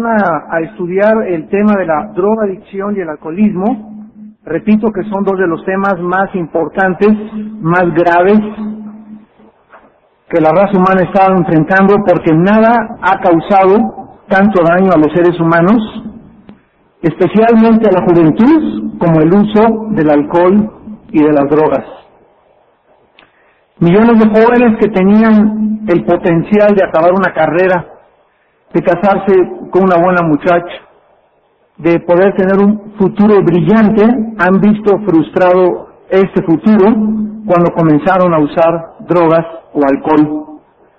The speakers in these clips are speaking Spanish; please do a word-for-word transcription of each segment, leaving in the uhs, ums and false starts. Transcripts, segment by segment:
van a, a estudiar el tema de la drogadicción y el alcoholismo. Repito que son dos de los temas más importantes, más graves que la raza humana está enfrentando, porque nada ha causado tanto daño a los seres humanos, especialmente a la juventud, como el uso del alcohol y de las drogas. Millones de jóvenes que tenían el potencial de acabar una carrera, de casarse con una buena muchacha, de poder tener un futuro brillante, han visto frustrado este futuro cuando comenzaron a usar drogas o alcohol.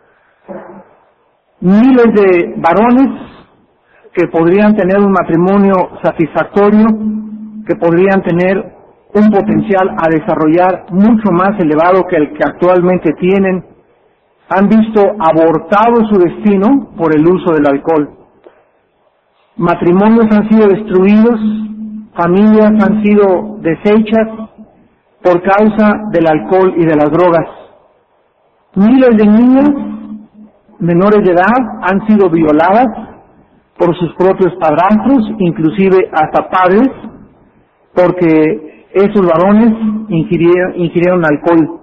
Miles de varones que podrían tener un matrimonio satisfactorio, que podrían tener un potencial a desarrollar mucho más elevado que el que actualmente tienen, han visto abortado su destino por el uso del alcohol. Matrimonios han sido destruidos, familias han sido deshechas por causa del alcohol y de las drogas. Miles de niñas menores de edad han sido violadas por sus propios padrastros, inclusive hasta padres, porque esos varones ingirieron, ingirieron alcohol.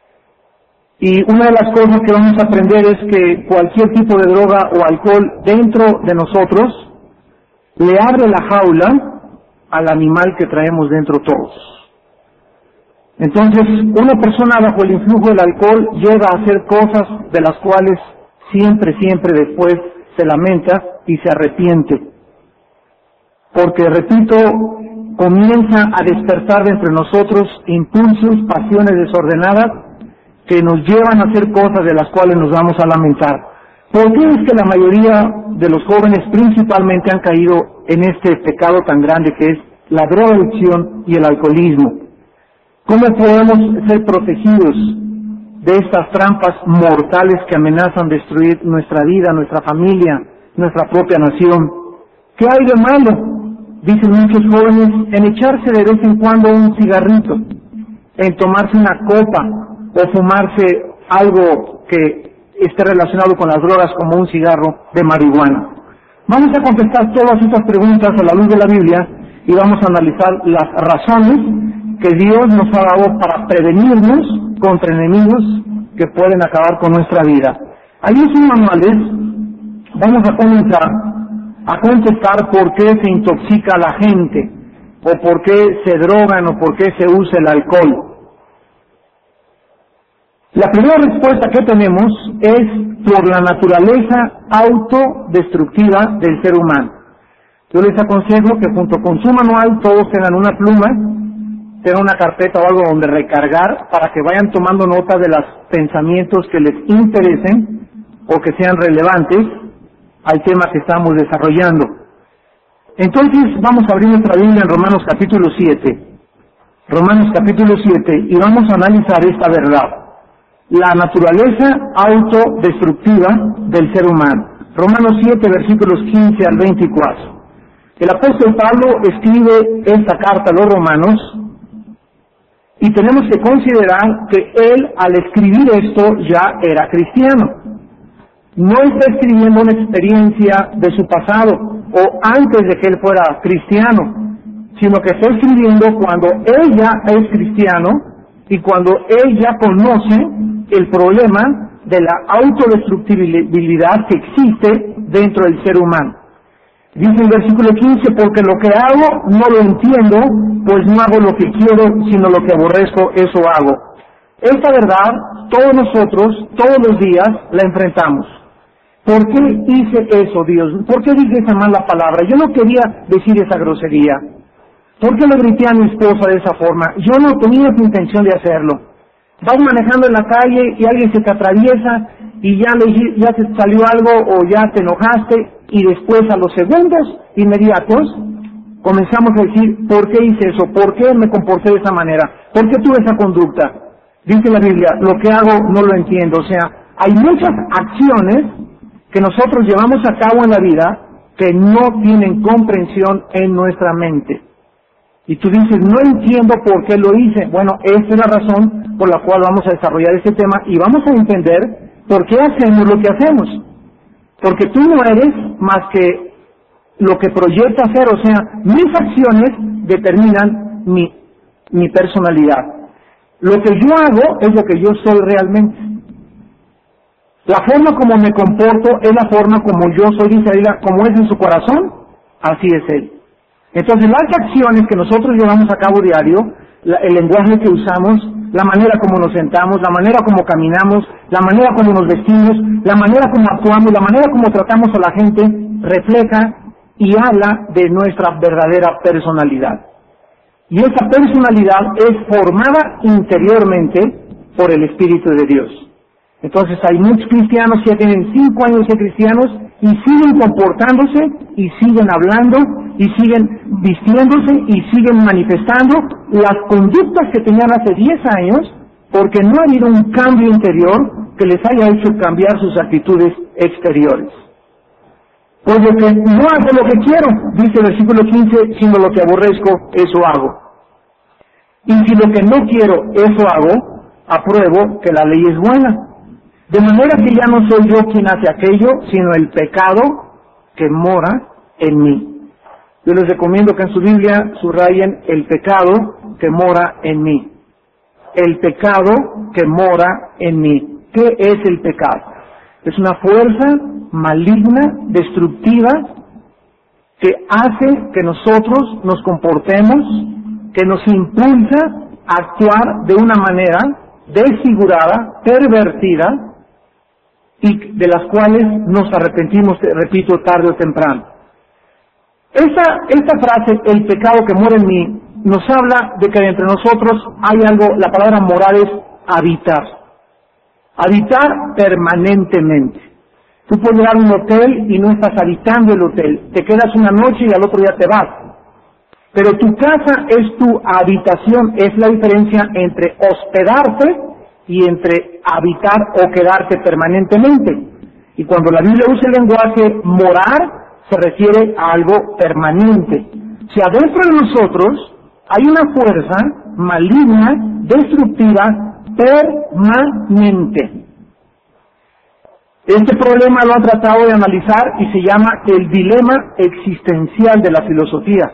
Y una de las cosas que vamos a aprender es que cualquier tipo de droga o alcohol dentro de nosotros le abre la jaula al animal que traemos dentro todos. Entonces, una persona bajo el influjo del alcohol llega a hacer cosas de las cuales siempre, siempre después se lamenta y se arrepiente. Porque, repito, comienza a despertar dentro de nosotros impulsos, pasiones desordenadas que nos llevan a hacer cosas de las cuales nos vamos a lamentar. ¿Por qué es que la mayoría de los jóvenes principalmente han caído en este pecado tan grande que es la drogadicción y el alcoholismo? ¿Cómo podemos ser protegidos de estas trampas mortales que amenazan destruir nuestra vida, nuestra familia, nuestra propia nación? ¿Qué hay de malo, dicen muchos jóvenes, en echarse de vez en cuando un cigarrito, en tomarse una copa o fumarse algo que esté relacionado con las drogas como un cigarro de marihuana? Vamos a contestar todas estas preguntas a la luz de la Biblia y vamos a analizar las razones que Dios nos ha dado para prevenirnos contra enemigos que pueden acabar con nuestra vida. Ahí en sus manuales vamos a comenzar a contestar por qué se intoxica la gente, o por qué se drogan, o por qué se usa el alcohol. La primera respuesta que tenemos es por la naturaleza autodestructiva del ser humano. Yo les aconsejo que junto con su manual todos tengan una pluma, tengan una carpeta o algo donde recargar para que vayan tomando nota de los pensamientos que les interesen o que sean relevantes al tema que estamos desarrollando. Entonces vamos a abrir nuestra Biblia en Romanos capítulo siete. Romanos capítulo siete y vamos a analizar esta verdad. La naturaleza autodestructiva del ser humano. Romanos siete, versículos quince al veinticuatro. El apóstol Pablo escribe esta carta a los romanos y tenemos que considerar que él, al escribir esto, ya era cristiano. No está escribiendo una experiencia de su pasado o antes de que él fuera cristiano, sino que está escribiendo cuando él ya es cristiano y cuando él ya conoce el problema de la autodestructibilidad que existe dentro del ser humano. Dice el versículo quince, porque lo que hago no lo entiendo, pues no hago lo que quiero, sino lo que aborrezco, eso hago. Esta verdad, todos nosotros, todos los días, la enfrentamos. ¿Por qué hice eso, Dios? ¿Por qué dije esa mala palabra? Yo no quería decir esa grosería. ¿Por qué le grité a mi esposa de esa forma? Yo no tenía esa intención de hacerlo. Vas manejando en la calle y alguien se te atraviesa y ya, le, ya te salió algo o ya te enojaste y después a los segundos inmediatos comenzamos a decir, ¿por qué hice eso? ¿Por qué me comporté de esa manera? ¿Por qué tuve esa conducta? Dice la Biblia, lo que hago no lo entiendo. O sea, hay muchas acciones que nosotros llevamos a cabo en la vida que no tienen comprensión en nuestra mente. Y tú dices, no entiendo por qué lo hice. Bueno, esa es la razón por la cual vamos a desarrollar este tema y vamos a entender por qué hacemos lo que hacemos. Porque tú no eres más que lo que proyecto hacer, o sea, mis acciones determinan mi, mi personalidad. Lo que yo hago es lo que yo soy realmente. La forma como me comporto es la forma como yo soy, dice ahí, como es en su corazón, así es él. Entonces las acciones que nosotros llevamos a cabo diario, la, el lenguaje que usamos, la manera como nos sentamos, la manera como caminamos, la manera como nos vestimos, la manera como actuamos, la manera como tratamos a la gente, refleja y habla de nuestra verdadera personalidad. Y esa personalidad es formada interiormente por el Espíritu de Dios. Entonces hay muchos cristianos que ya tienen cinco años de cristianos y siguen comportándose y siguen hablando y siguen vistiéndose y siguen manifestando las conductas que tenían hace diez años porque no ha habido un cambio interior que les haya hecho cambiar sus actitudes exteriores. Pues lo que no hago lo que quiero, dice el versículo quince, sino lo que aborrezco, eso hago. Y si lo que no quiero, eso hago, apruebo que la ley es buena. De manera que ya no soy yo quien hace aquello, sino el pecado que mora en mí. Yo les recomiendo que en su Biblia subrayen el pecado que mora en mí. El pecado que mora en mí. ¿Qué es el pecado? Es una fuerza maligna, destructiva, que hace que nosotros nos comportemos, que nos impulsa a actuar de una manera desfigurada, pervertida, y de las cuales nos arrepentimos, repito, tarde o temprano. Esta, esta frase, el pecado que mora en mí, nos habla de que entre nosotros hay algo, la palabra morar es habitar. Habitar permanentemente. Tú puedes llegar a un hotel y no estás habitando el hotel. Te quedas una noche y al otro día te vas. Pero tu casa es tu habitación. Es la diferencia entre hospedarte y entre habitar o quedarte permanentemente. Y cuando la Biblia usa el lenguaje morar, se refiere a algo permanente. Si adentro de nosotros hay una fuerza maligna, destructiva, permanente. Este problema lo han tratado de analizar y se llama el dilema existencial de la filosofía.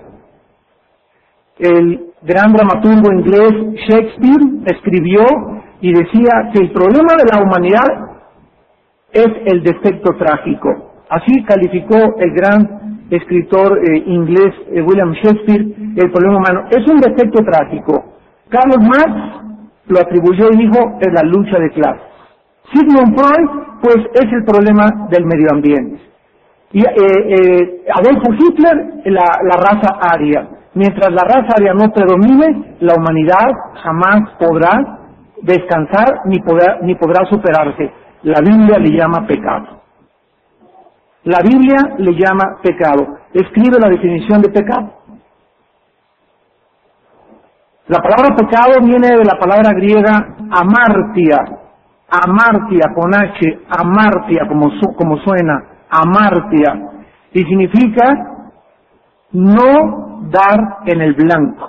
El gran dramaturgo inglés Shakespeare escribió y decía que el problema de la humanidad es el defecto trágico. Así calificó el gran escritor eh, inglés eh, William Shakespeare el problema humano. Es un defecto trágico. Carlos Marx lo atribuyó y dijo, es la lucha de clases. Sigmund Freud, pues es el problema del medio ambiente. Y eh, eh, Adolfo Hitler, la, la raza aria. Mientras la raza aria no predomine, la humanidad jamás podrá descansar ni podrá, ni podrá superarse. La Biblia le llama pecado. La Biblia le llama pecado. Escribe la definición de pecado. La palabra pecado viene de la palabra griega amartia, amartia con H, amartia como, su, como suena, amartia, y significa no dar en el blanco.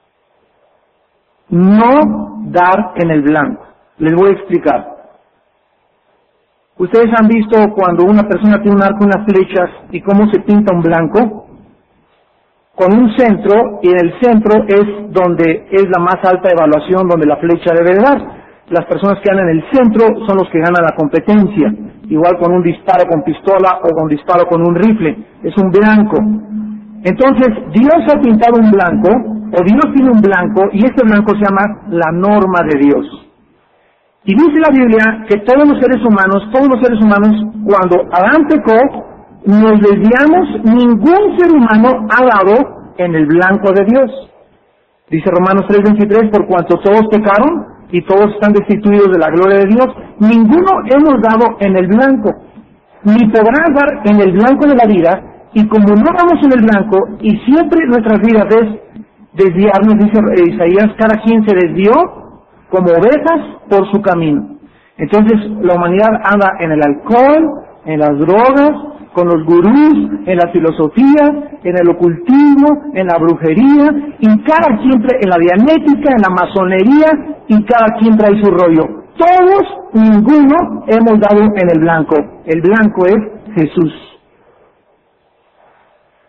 No dar en el blanco. Les voy a explicar. Ustedes han visto cuando una persona tiene un arco y unas flechas y cómo se pinta un blanco, con un centro, y en el centro es donde es la más alta evaluación, donde la flecha debe dar. Las personas que andan en el centro son los que ganan la competencia, igual con un disparo con pistola o con disparo con un rifle, es un blanco. Entonces, Dios ha pintado un blanco, o Dios tiene un blanco, y este blanco se llama la norma de Dios. Y dice la Biblia que todos los seres humanos, todos los seres humanos, cuando Adán pecó, nos desviamos, ningún ser humano ha dado en el blanco de Dios. Dice Romanos tres veintitrés, por cuanto todos pecaron y todos están destituidos de la gloria de Dios, ninguno hemos dado en el blanco, ni podrás dar en el blanco de la vida, y como no damos en el blanco, y siempre nuestras vidas es desviarnos, dice Isaías, cada quien se desvió como ovejas por su camino. Entonces la humanidad anda en el alcohol, en las drogas, con los gurús, en la filosofía, en el ocultismo, en la brujería, y cada quien en la dianética, en la masonería, y cada quien trae su rollo. Todos, ninguno, hemos dado en el blanco. El blanco es Jesús.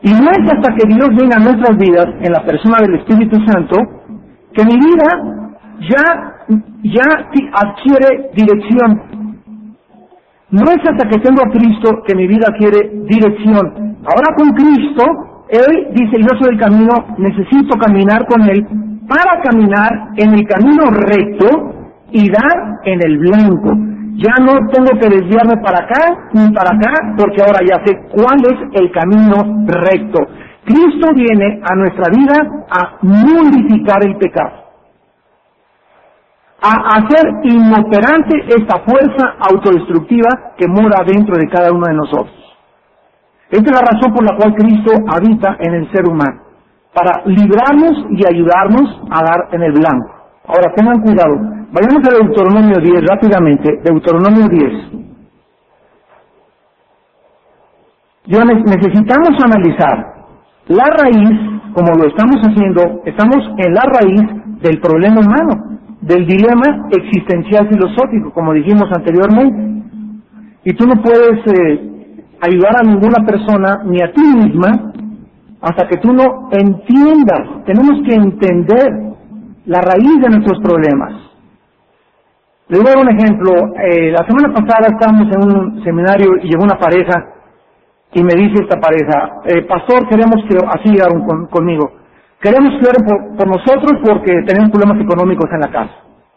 Y no es hasta que Dios venga a nuestras vidas, en la persona del Espíritu Santo, que mi vida ya, ya adquiere dirección. No es hasta que tengo a Cristo que mi vida adquiere dirección. Ahora con Cristo, Él dice, yo soy el camino, necesito caminar con Él para caminar en el camino recto y dar en el blanco. Ya no tengo que desviarme para acá ni para acá, porque ahora ya sé cuál es el camino recto. Cristo viene a nuestra vida a nullificar el pecado, a hacer inoperante esta fuerza autodestructiva que mora dentro de cada uno de nosotros. Esta es la razón por la cual Cristo habita en el ser humano, para librarnos y ayudarnos a dar en el blanco. Ahora tengan cuidado. Vayamos a Deuteronomio diez rápidamente. Deuteronomio diez. Yo necesitamos analizar la raíz, como lo estamos haciendo, estamos en la raíz del problema humano, del dilema existencial filosófico, como dijimos anteriormente. Y tú no puedes eh, ayudar a ninguna persona, ni a ti misma, hasta que tú no entiendas. Tenemos que entender la raíz de nuestros problemas. Les voy a dar un ejemplo. Eh, la semana pasada estábamos en un seminario y llegó una pareja y me dice esta pareja, eh, pastor, queremos que, así llegaron con, conmigo, queremos que oren por, por nosotros porque tenemos problemas económicos en la casa.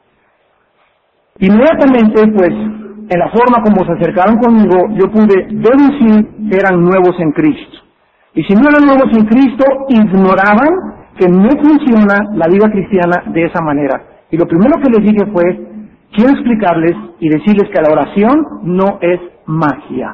Inmediatamente, pues, en la forma como se acercaron conmigo, yo pude deducir que eran nuevos en Cristo. Y si no eran nuevos en Cristo, ignoraban que no funciona la vida cristiana de esa manera. Y lo primero que les dije fue, quiero explicarles y decirles que la oración no es magia.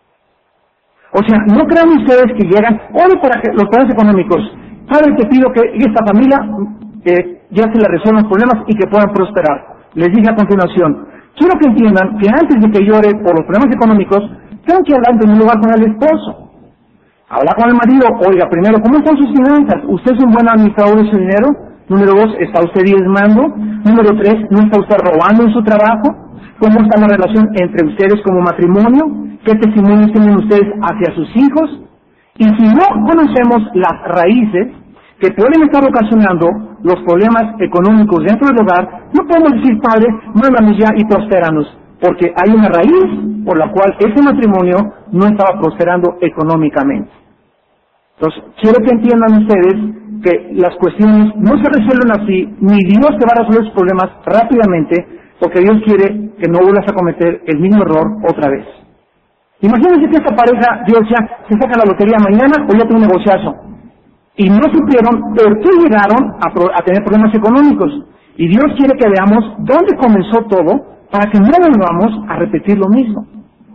O sea, no crean ustedes que llegan, ore para que los problemas económicos, Padre, te pido que esta familia eh, ya se le resuelvan los problemas y que puedan prosperar. Les dije a continuación, quiero que entiendan que antes de que llore por los problemas económicos, tengo que hablar en primer lugar con el esposo. Habla con el marido, oiga, primero, ¿cómo están sus finanzas? ¿Usted es un buen administrador de su dinero? Número dos, ¿está usted diezmando? Número tres, ¿no está usted robando en su trabajo? ¿Cómo está la relación entre ustedes como matrimonio? ¿Qué testimonios tienen ustedes hacia sus hijos? Y si no conocemos las raíces que pueden estar ocasionando los problemas económicos dentro del hogar, no podemos decir, Padre, mándame ya y prospéranos, porque hay una raíz por la cual ese matrimonio no estaba prosperando económicamente. Entonces, quiero que entiendan ustedes que las cuestiones no se resuelven así, ni Dios te va a resolver sus problemas rápidamente, porque Dios quiere que no vuelvas a cometer el mismo error otra vez. Imagínense que esta pareja, Dios ya se saca la lotería mañana o ya tiene un negociazo. Y no supieron por qué llegaron a, pro, a tener problemas económicos. Y Dios quiere que veamos dónde comenzó todo para que no volvamos a repetir lo mismo.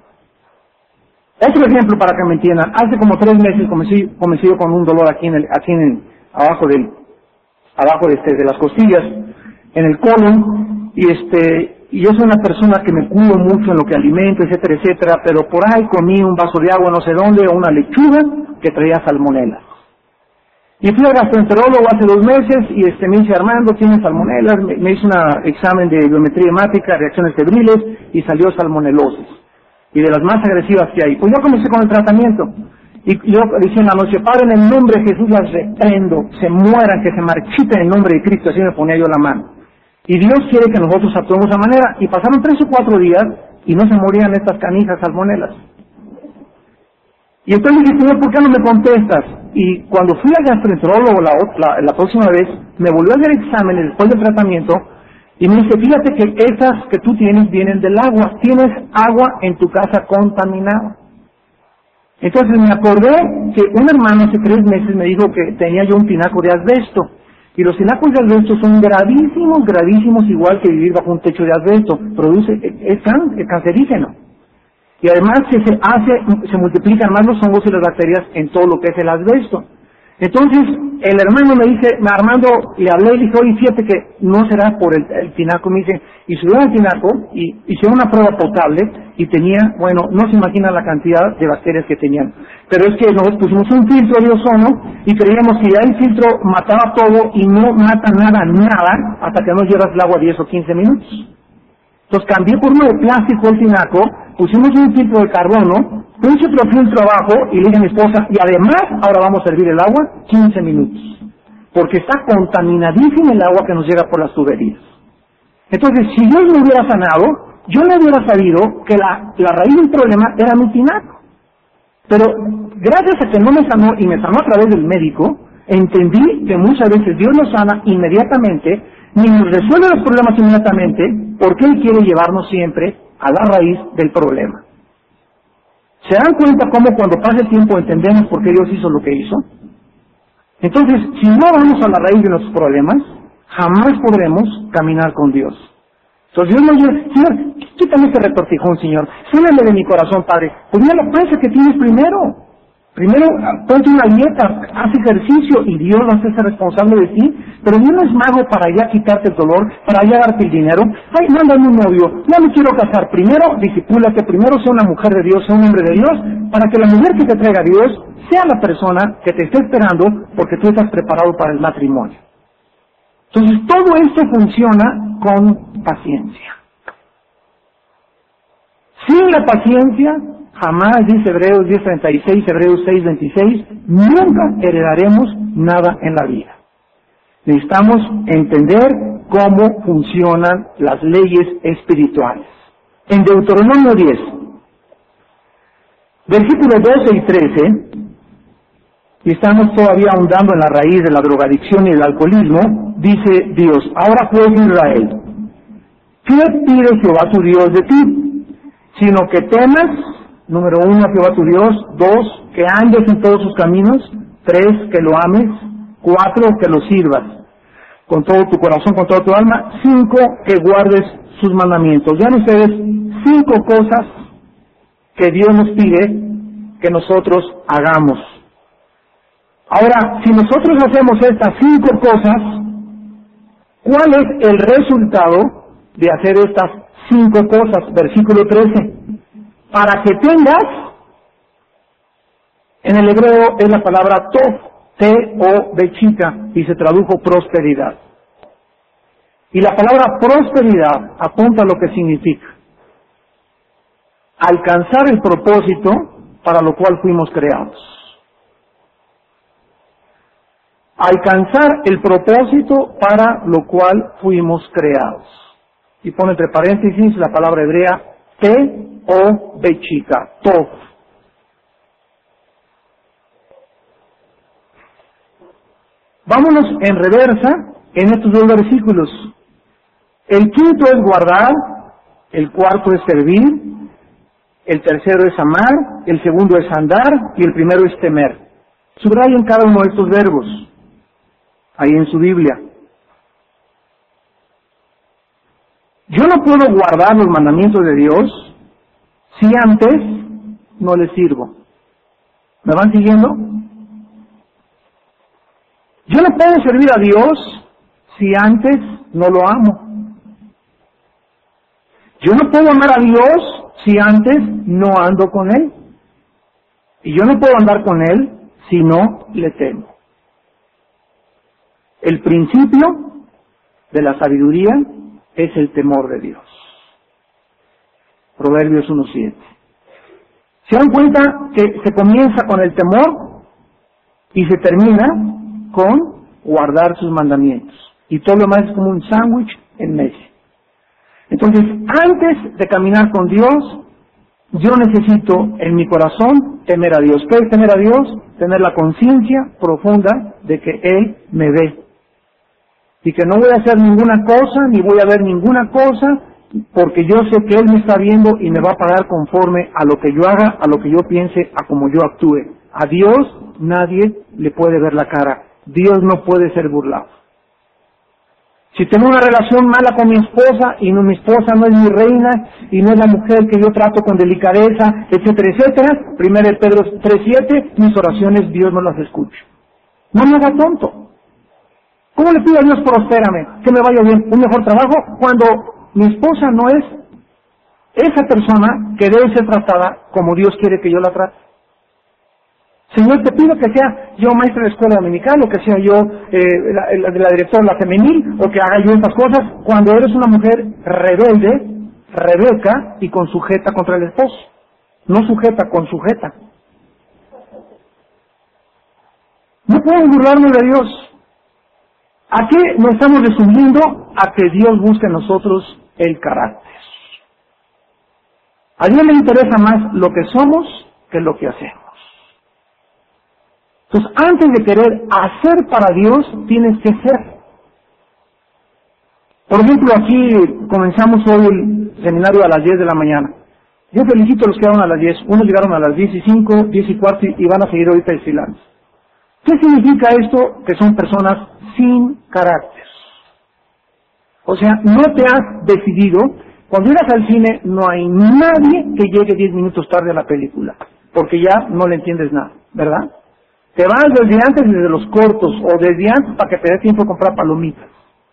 Otro ejemplo para que me entiendan. Hace como tres meses comencé, comencé yo con un dolor aquí en el, aquí en el, abajo del, abajo de, este, de las costillas, en el colon, y este, y yo soy una persona que me cuido mucho en lo que alimento, etcétera, etcétera, pero por ahí comí un vaso de agua no sé dónde, o una lechuga que traía salmonela. Y fui al gastroenterólogo hace dos meses y este me dice, Armando, tienes salmonelas, me, me hizo un examen de biometría hemática, reacciones febriles, y salió salmonelosis, y de las más agresivas que hay. Pues yo comencé con el tratamiento, y yo decía en la noche, Padre, en el nombre de Jesús las reprendo, se mueran, que se marchiten en el nombre de Cristo, así me ponía yo la mano. Y Dios quiere que nosotros actuemos de esa manera, y pasaron tres o cuatro días, y no se morían estas canijas salmonelas. Y entonces dije, Señor, ¿por qué no me contestas? Y cuando fui al gastroenterólogo la, la, la próxima vez, me volvió a hacer exámenes después del tratamiento, y me dice, fíjate que esas que tú tienes vienen del agua, tienes agua en tu casa contaminada. Entonces me acordé que un hermano hace tres meses me dijo que tenía yo un tinaco de asbesto, y los tinacos de asbesto son gravísimos, gravísimos, igual que vivir bajo un techo de asbesto, produce, es, can, es cancerígeno. Y además se, se hace, se multiplican más los hongos y las bacterias en todo lo que es el asbesto. Entonces, el hermano me dice, Armando, le hablé y dije, oye, fíjate que no será por el, el tinaco. Me dice, y subieron al tinaco y hicieron una prueba potable y tenía, bueno, no se imagina la cantidad de bacterias que tenían. Pero es que nosotros pusimos un filtro de ozono y creíamos que ya el filtro mataba todo y no mata nada, nada, hasta que no llevas el agua diez o quince minutos. Entonces cambié por uno de plástico el tinaco, pusimos un filtro de carbono Puse otro filtro abajo y le dije a mi esposa, y además ahora vamos a hervir el agua quince minutos, porque está contaminadísima el agua que nos llega por las tuberías. Entonces, si Dios me hubiera sanado, yo no hubiera sabido que la, la raíz del problema era mi tinaco. Pero gracias a que no me sanó y me sanó a través del médico, entendí que muchas veces Dios nos sana inmediatamente, ni nos resuelve los problemas inmediatamente, porque Él quiere llevarnos siempre a la raíz del problema. ¿Se dan cuenta cómo cuando pasa el tiempo entendemos por qué Dios hizo lo que hizo? Entonces, si no vamos a la raíz de nuestros problemas, jamás podremos caminar con Dios. Entonces Dios nos dice, Señor, quítame este retortijón, Señor, sáname de mi corazón, Padre. Pues mira la panza que tienes primero. Primero, ponte una dieta, haz ejercicio y Dios va a ser responsable de ti. Pero Dios no es mago para ya quitarte el dolor, para ya darte el dinero. Ay, mándame un novio, no me quiero casar. Primero, discipúlate, primero sea una mujer de Dios, sea un hombre de Dios, para que la mujer que te traiga a Dios sea la persona que te esté esperando porque tú estás preparado para el matrimonio. Entonces, todo esto funciona con paciencia. Sin la paciencia, jamás, dice Hebreos diez treinta y seis, Hebreos seis veintiséis, nunca heredaremos nada en la vida. Necesitamos entender cómo funcionan las leyes espirituales. En Deuteronomio diez, versículos doce y trece, y estamos todavía ahondando en la raíz de la drogadicción y el alcoholismo, dice Dios, ahora pues Israel, ¿qué pide Jehová tu Dios de ti? Sino que temas, número uno, a Jehová tu Dios, dos, que andes en todos sus caminos, tres, que lo ames, cuatro, que lo sirvas con todo tu corazón, con toda tu alma, cinco, que guardes sus mandamientos. Vean ustedes, cinco cosas que Dios nos pide que nosotros hagamos. Ahora, si nosotros hacemos estas cinco cosas, ¿cuál es el resultado de hacer estas cinco cosas? Versículo trece. Para que tengas, en el hebreo es la palabra tov, T-O-B chica, y se tradujo prosperidad. Y la palabra prosperidad apunta a lo que significa alcanzar el propósito para lo cual fuimos creados. Alcanzar el propósito para lo cual fuimos creados. Y pone entre paréntesis la palabra hebrea T-O-B chica, tov. Vámonos en reversa en estos dos versículos. El quinto es guardar, el cuarto es servir, el tercero es amar, el segundo es andar y el primero es temer. Subrayen cada uno de estos verbos ahí en su Biblia. Yo no puedo guardar los mandamientos de Dios si antes no les sirvo. ¿Me van siguiendo? Yo no puedo servir a Dios si antes no lo amo. Yo no puedo amar a Dios si antes no ando con Él. Y yo no puedo andar con Él si no le temo. El principio de la sabiduría es el temor de Dios. Proverbios uno siete. ¿Se dan cuenta que se comienza con el temor y se termina con guardar sus mandamientos? Y todo lo demás es como un sándwich en medio. Entonces, antes de caminar con Dios, yo necesito en mi corazón temer a Dios. ¿Qué es temer a Dios? Tener la conciencia profunda de que Él me ve. Y que no voy a hacer ninguna cosa, ni voy a ver ninguna cosa, porque yo sé que Él me está viendo y me va a pagar conforme a lo que yo haga, a lo que yo piense, a como yo actúe. A Dios nadie le puede ver la cara. Dios no puede ser burlado. Si tengo una relación mala con mi esposa y no, mi esposa no es mi reina y no es la mujer que yo trato con delicadeza, etcétera, etcétera, primero Pedro tres siete, mis oraciones Dios no las escucha. No me haga tonto. ¿Cómo le pido a Dios prospérame, que me vaya bien, un mejor trabajo, cuando mi esposa no es esa persona que debe ser tratada como Dios quiere que yo la trate? Señor, te pido que sea yo maestra de escuela dominical, o que sea yo eh, la, la, la directora de la femenil, o que haga yo estas cosas, cuando eres una mujer rebelde, rebeca y con sujeta contra el esposo. no sujeta, con sujeta. No pueden burlarnos de Dios. ¿A qué nos estamos resumiendo? A que Dios busque en nosotros el carácter. A Dios le interesa más lo que somos que lo que hacemos. Entonces, antes de querer hacer para Dios, tienes que ser. Por ejemplo, aquí comenzamos hoy el seminario a las diez de la mañana. Yo felicito a los que llegaron a las diez. Unos llegaron a las diez y cinco, diez y cuarto y van a seguir ahorita desfilando. ¿Qué significa esto? Que son personas sin carácter. O sea, no te has decidido. Cuando llegas al cine, no hay nadie que llegue diez minutos tarde a la película, porque ya no le entiendes nada, ¿verdad? Te vas desde antes, desde los cortos, o desde antes para que te dé tiempo de comprar palomitas.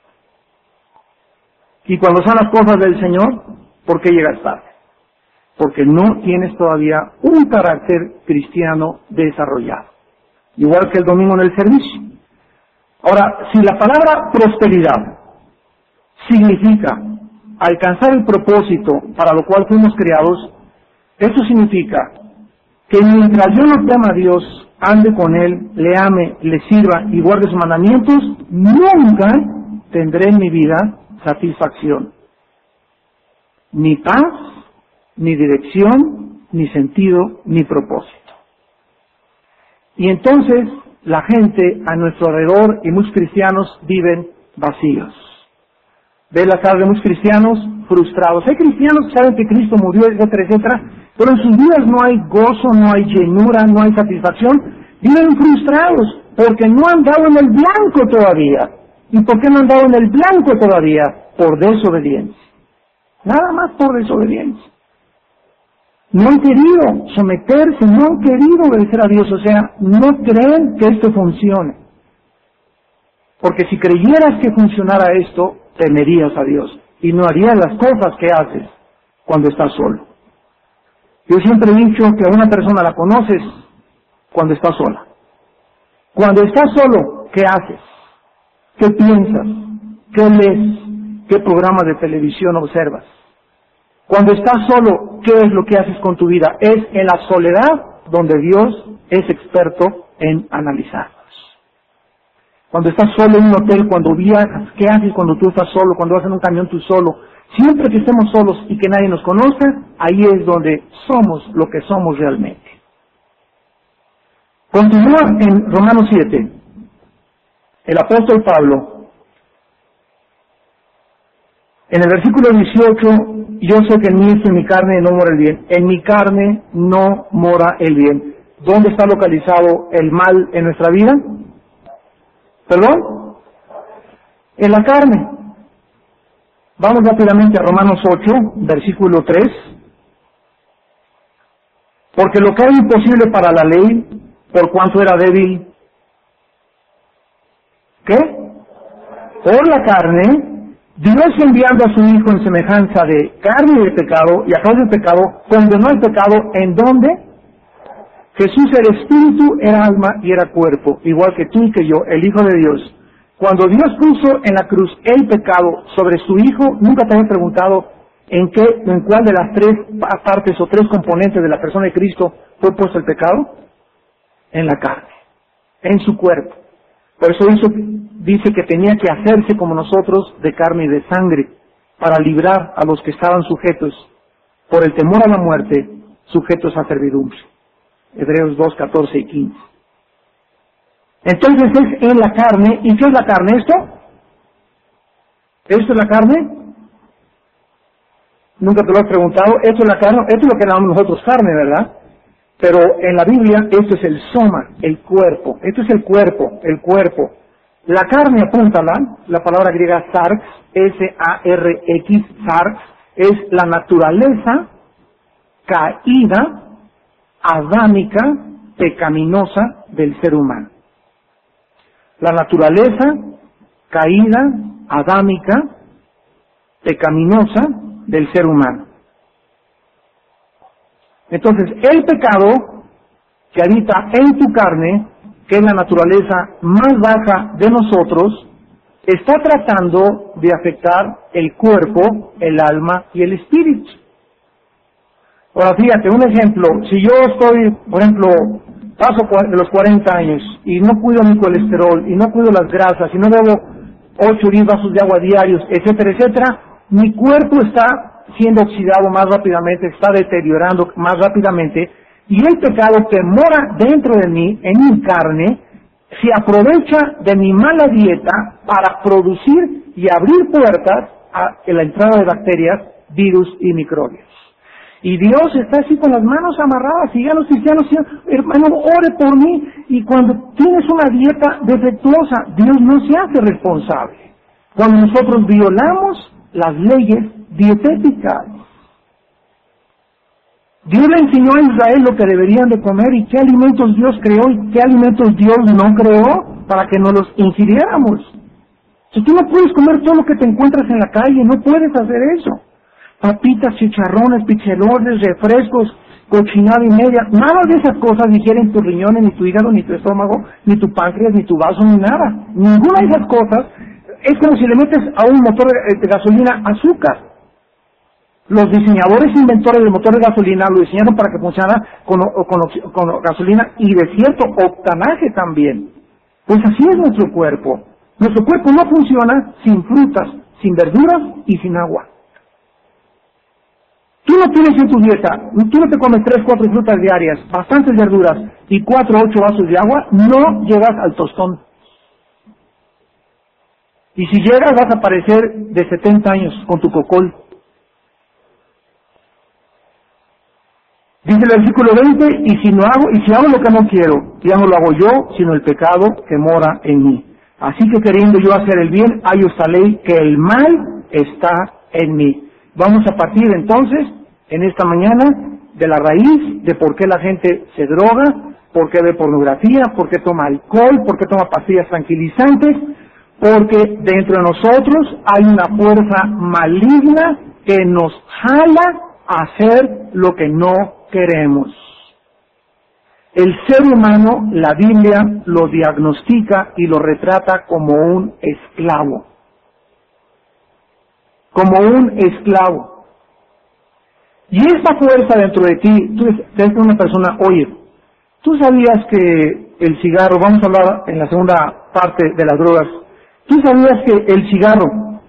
Y cuando son las cosas del Señor, ¿por qué llegas tarde? Porque no tienes todavía un carácter cristiano desarrollado. Igual que el domingo en el servicio. Ahora, si la palabra prosperidad significa alcanzar el propósito para lo cual fuimos creados, eso significa que mientras yo no teme a Dios, ande con Él, le ame, le sirva y guarde sus mandamientos, nunca tendré en mi vida satisfacción. Ni paz, ni dirección, ni sentido, ni propósito. Y entonces la gente a nuestro alrededor y muchos cristianos viven vacíos. Ve la cara de muchos cristianos frustrados. Hay cristianos que saben que Cristo murió, etcétera, etcétera, pero en sus vidas no hay gozo, no hay llenura, no hay satisfacción. Viven frustrados porque no han dado en el blanco todavía. ¿Y por qué no han dado en el blanco todavía? Por desobediencia. Nada más por desobediencia. No han querido someterse, no han querido obedecer a Dios, o sea, no creen que esto funcione. Porque si creyeras que funcionara esto, temerías a Dios y no harías las cosas que haces cuando estás solo. Yo siempre he dicho que a una persona la conoces cuando está sola. Cuando estás solo, ¿qué haces? ¿Qué piensas? ¿Qué lees? ¿Qué programas de televisión observas? Cuando estás solo, ¿qué es lo que haces con tu vida? Es en la soledad donde Dios es experto en analizarnos. Cuando estás solo en un hotel, cuando viajas, ¿qué haces cuando tú estás solo? Cuando vas en un camión tú solo. Siempre que estemos solos y que nadie nos conozca, ahí es donde somos lo que somos realmente. Continúa en Romanos siete. El apóstol Pablo, en el versículo dieciocho, yo sé que en mí, en mi carne, no mora el bien. En mi carne no mora el bien. ¿Dónde está localizado el mal en nuestra vida? ¿Perdón? En la carne. Vamos rápidamente a Romanos ocho, versículo tres. Porque lo que era imposible para la ley, por cuanto era débil, ¿qué? Por la carne, Dios enviando a su Hijo en semejanza de carne y de pecado, y a causa del pecado, condenó el pecado, ¿en dónde? Jesús era espíritu, era alma y era cuerpo, igual que tú y que yo, el Hijo de Dios. Cuando Dios puso en la cruz el pecado sobre su Hijo, nunca te había preguntado en qué, en cuál de las tres partes o tres componentes de la persona de Cristo fue puesto el pecado. En la carne, en su cuerpo. Por eso hizo, dice que tenía que hacerse como nosotros de carne y de sangre, para librar a los que estaban sujetos, por el temor a la muerte, sujetos a servidumbre. Hebreos dos, catorce y quince. Entonces es en la carne. ¿Y qué es la carne esto? ¿Esto es la carne? Nunca te lo has preguntado. ¿Esto es la carne? Esto es lo que llamamos nosotros carne, ¿verdad? Pero en la Biblia esto es el soma, el cuerpo. Esto es el cuerpo, el cuerpo. La carne, apúntala, la palabra griega sarx, S A R X, sarx, es la naturaleza caída, adámica, pecaminosa del ser humano. La naturaleza caída, adámica, pecaminosa del ser humano. Entonces, el pecado que habita en tu carne, que es la naturaleza más baja de nosotros, está tratando de afectar el cuerpo, el alma y el espíritu. Ahora fíjate, un ejemplo, si yo estoy, por ejemplo, paso de los cuarenta años y no cuido mi colesterol y no cuido las grasas y no bebo ocho o diez vasos de agua diarios, etcétera, etcétera, mi cuerpo está siendo oxidado más rápidamente, está deteriorando más rápidamente, y el pecado que mora dentro de mí, en mi carne, se aprovecha de mi mala dieta para producir y abrir puertas a la entrada de bacterias, virus y microbios. Y Dios está así con las manos amarradas, y ya los cristianos dicen, hermano, ore por mí, y cuando tienes una dieta defectuosa, Dios no se hace responsable. Cuando nosotros violamos las leyes dietéticas, Dios le enseñó a Israel lo que deberían de comer y qué alimentos Dios creó y qué alimentos Dios no creó para que no los ingiriéramos. Si tú no puedes comer todo lo que te encuentras en la calle, no puedes hacer eso. Papitas, chicharrones, pichelones, refrescos, cochinada y media, nada de esas cosas digieren tu riñón, ni tu hígado, ni tu estómago, ni tu páncreas, ni tu vaso, ni nada. Ninguna de esas cosas es como si le metes a un motor de gasolina azúcar. Los diseñadores e inventores del motor de gasolina lo diseñaron para que funcionara con, con, con gasolina y de cierto octanaje también. Pues así es nuestro cuerpo. Nuestro cuerpo no funciona sin frutas, sin verduras y sin agua. Tú no tienes en tu dieta, tú no te comes tres, cuatro frutas diarias, bastantes verduras y cuatro, ocho vasos de agua, no llegas al tostón. Y si llegas vas a parecer de setenta años con tu cocol. Dice el versículo veinte, y si no hago, y si hago lo que no quiero, ya no lo hago yo, sino el pecado que mora en mí. Así que queriendo yo hacer el bien, hay esta ley que el mal está en mí. Vamos a partir entonces, en esta mañana, de la raíz de por qué la gente se droga, por qué ve pornografía, por qué toma alcohol, por qué toma pastillas tranquilizantes, porque dentro de nosotros hay una fuerza maligna que nos jala a hacer lo que no queremos. El ser humano, la Biblia lo diagnostica y lo retrata como un esclavo. Como un esclavo. Y esta fuerza dentro de ti, tú eres una persona, oye, tú sabías que el cigarro, vamos a hablar en la segunda parte de las drogas, tú sabías que el cigarro,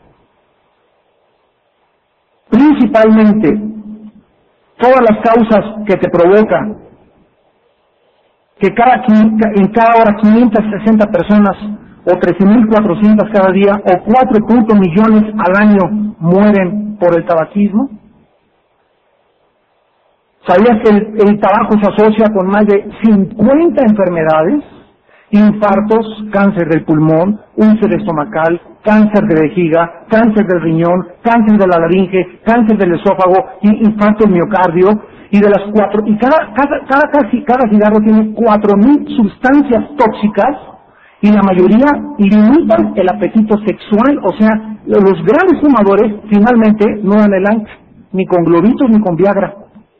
principalmente, todas las causas que te provocan, que cada, en cada hora quinientas sesenta personas, o trece mil cuatrocientas cada día, o cuatro millones al año mueren por el tabaquismo. ¿Sabías que el, el tabaco se asocia con más de cincuenta enfermedades? Infartos, cáncer del pulmón, úlcera estomacal, cáncer de vejiga, cáncer del riñón, cáncer de la laringe, cáncer del esófago, y infarto del miocardio, y de las cuatro, y cada, cada, cada, casi, cada cigarro tiene cuatro mil sustancias tóxicas, y la mayoría limitan el apetito sexual, o sea, los grandes fumadores finalmente no dan el ancho, ni con globitos ni con Viagra.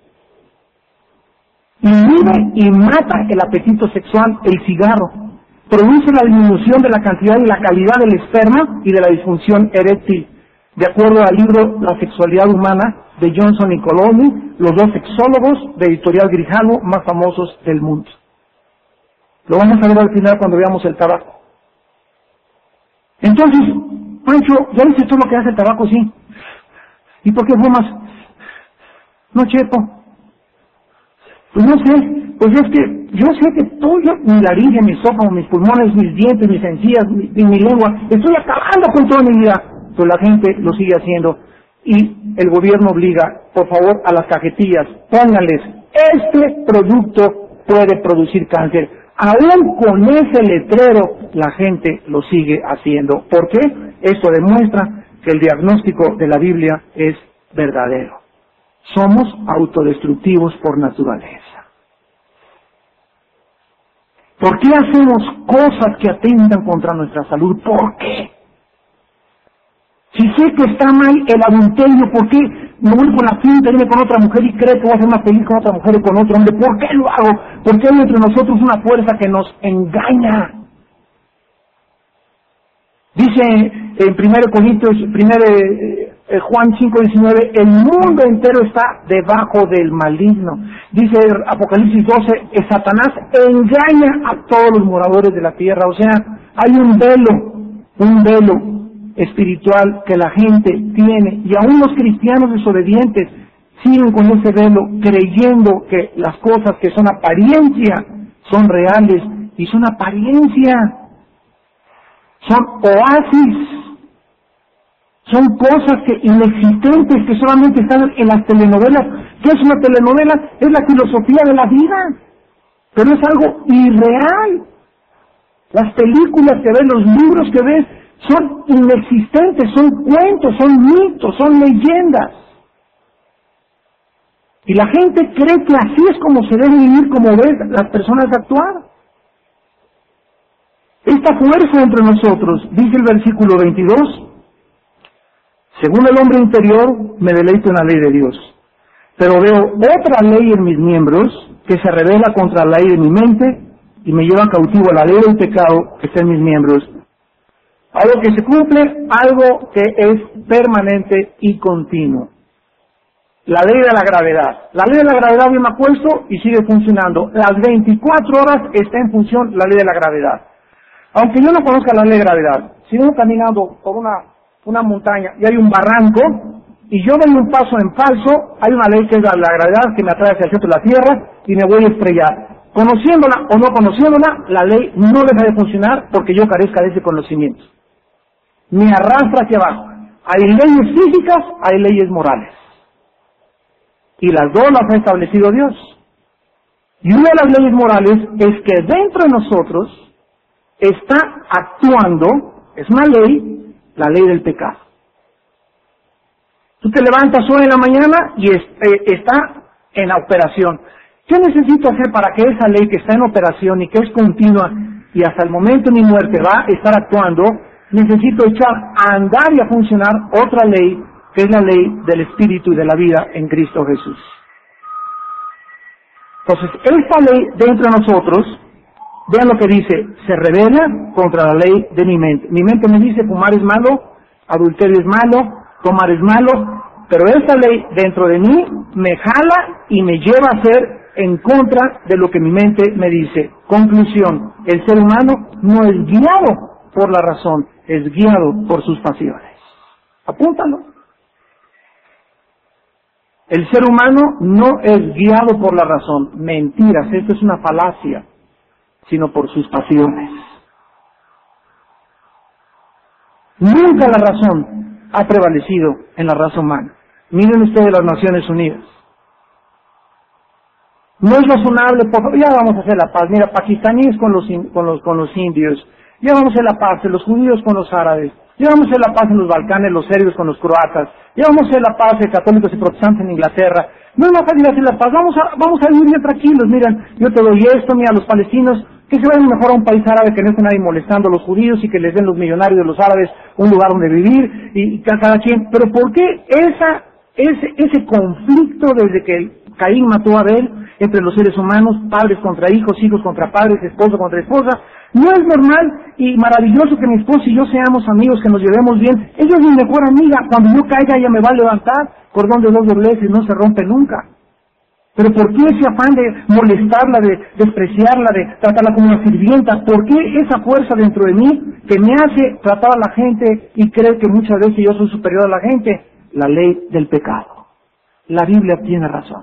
Inhibe y mata el apetito sexual, el cigarro. Produce la disminución de la cantidad y la calidad del esperma y de la disfunción eréctil. De acuerdo al libro La sexualidad humana de Johnson y Colony, los dos sexólogos de Editorial Grijalvo más famosos del mundo. Lo vamos a ver al final cuando veamos el tabaco. Entonces, Pancho, ¿ya viste todo lo que hace el tabaco? Sí. ¿Y por qué fumas? No, Chepo. Pues no sé, pues es que yo sé que todo, yo, mi laringe, mi esófago, mis pulmones, mis dientes, mis encías, mi, mi lengua, estoy acabando con toda mi vida, pero la gente lo sigue haciendo y el gobierno obliga, por favor, a las cajetillas, pónganles, este producto puede producir cáncer. Aún con ese letrero la gente lo sigue haciendo. ¿Por qué? Esto demuestra que el diagnóstico de la Biblia es verdadero. Somos autodestructivos por naturaleza. ¿Por qué hacemos cosas que atentan contra nuestra salud? ¿Por qué? Si sé que está mal el adulterio, ¿por qué me voy con la finta, irme con otra mujer y creo que voy a hacer una feliz con otra mujer o con otro hombre? ¿Por qué lo hago? Porque hay entre nosotros una fuerza que nos engaña. Dice en primero Corintios, primero eh, Juan cinco diecinueve, el mundo entero está debajo del maligno. Dice Apocalipsis doce, eh, Satanás engaña a todos los moradores de la tierra. O sea, hay un velo, un velo espiritual que la gente tiene, y aún los cristianos desobedientes siguen con ese velo, creyendo que las cosas que son apariencia son reales, y son apariencia, son oasis, son cosas que inexistentes, que solamente están en las telenovelas. ¿Qué es una telenovela? Es la filosofía de la vida, pero es algo irreal. Las películas que ves, los libros que ves, son inexistentes, son cuentos, son mitos, son leyendas. Y la gente cree que así es como se debe vivir, como ven las personas actuar. Esta fuerza entre nosotros, dice el versículo veintidós, según el hombre interior, me deleito en la ley de Dios, pero veo otra ley en mis miembros que se revela contra la ley de mi mente y me lleva cautivo a la ley del pecado que está en mis miembros. Algo que se cumple, algo que es permanente y continuo. La ley de la gravedad. La ley de la gravedad, yo me acuesto y sigue funcionando. Las veinticuatro horas está en función la ley de la gravedad. Aunque yo no conozca la ley de gravedad, si uno caminando por una, una montaña y hay un barranco, y yo doy un paso en falso, hay una ley que es la, la gravedad que me atrae hacia el centro de la tierra y me voy a estrellar. Conociéndola o no conociéndola, la ley no deja de funcionar porque yo carezca de ese conocimiento. Me arrastra hacia abajo. Hay leyes físicas, hay leyes morales. Y las dos las ha establecido Dios. Y una de las leyes morales es que dentro de nosotros está actuando, es una ley, la ley del pecado. Tú te levantas hoy en la mañana y es, eh, está en la operación. ¿Qué necesito hacer para que esa ley que está en operación y que es continua y hasta el momento de mi muerte va a estar actuando? Necesito echar a andar y a funcionar otra ley, que es la ley del Espíritu y de la vida en Cristo Jesús. Entonces, esta ley dentro de nosotros, vean lo que dice, se revela contra la ley de mi mente. Mi mente me dice, fumar es malo, adulterio es malo, tomar es malo, pero esta ley dentro de mí me jala y me lleva a hacer en contra de lo que mi mente me dice. Conclusión, el ser humano no es guiado por la razón, es guiado por sus pasiones. Apúntalo. El ser humano no es guiado por la razón. Mentiras, esto es una falacia, sino por sus pasiones. Nunca la razón ha prevalecido en la raza humana. Miren ustedes las Naciones Unidas. No es razonable, por favor, ya vamos a hacer la paz. Mira, pakistaníes con los, con los, con los indios, ya vamos a hacer la paz, los judíos con los árabes, ya vamos a hacer la paz en los Balcanes, los serbios con los croatas, ya vamos a hacer la paz de católicos y protestantes en Inglaterra. No es más fácil hacer la paz, vamos a, vamos a vivir bien tranquilos. Miren, yo te doy esto, mira, los palestinos, que se vayan mejor a un país árabe, que no esté nadie molestando a los judíos y que les den los millonarios de los árabes un lugar donde vivir, y cada quien. Pero ¿por qué esa, ese, ese conflicto desde que Caín mató a Abel, entre los seres humanos, padres contra hijos, hijos contra padres, esposo contra esposa? No es normal y maravilloso que mi esposo y yo seamos amigos, que nos llevemos bien. Ella es mi mejor amiga, cuando yo caiga ella me va a levantar, cordón de dos dobleces no se rompe nunca. Pero ¿por qué ese afán de molestarla, de despreciarla, de tratarla como una sirvienta? ¿Por qué esa fuerza dentro de mí que me hace tratar a la gente y creer que muchas veces yo soy superior a la gente? La ley del pecado. La Biblia tiene razón.